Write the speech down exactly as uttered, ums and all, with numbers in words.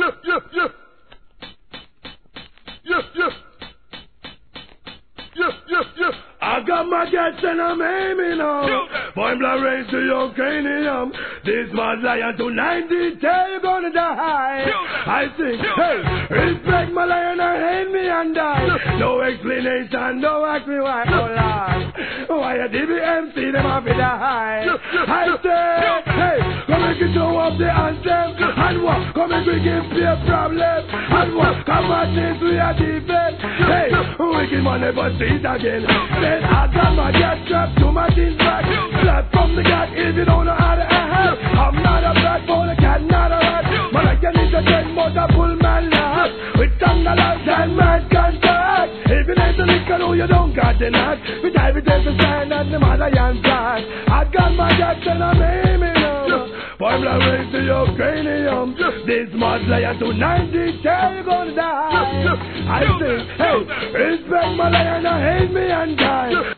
yeah, yeah, yeah. Yeah, yeah. Yeah, yeah, yeah. I got my gas and I'm aiming up. Point blank range to your cranium. This mad lion to ninety, tell you gonna die. I think, hey, respect my lion and hate me and die. No explanation, no ask me why. Oh Lord, why a D B M C them off in the high. I say, hey, come make it show up the anthem. And what? Come make we give me a problem. And what? Come on this we are defense. Hey, wicked man never see it again. Then I got my gas strapped to my jeans back. Slap from the gat if you don't know how to act. I'm not a black boy, a cat, not a rat. Man, I can need a ten motor pull man laugh. With tongue a lot and mad contact. If you need to lick a know you don't got the knack. We dive it as a sign and the mother and flag. I got my gas and I'm aiming up. Point blank range to your cranium. This mad lion to ninety, tell you gonna die. I say, hey, respect my lion and hate me and die.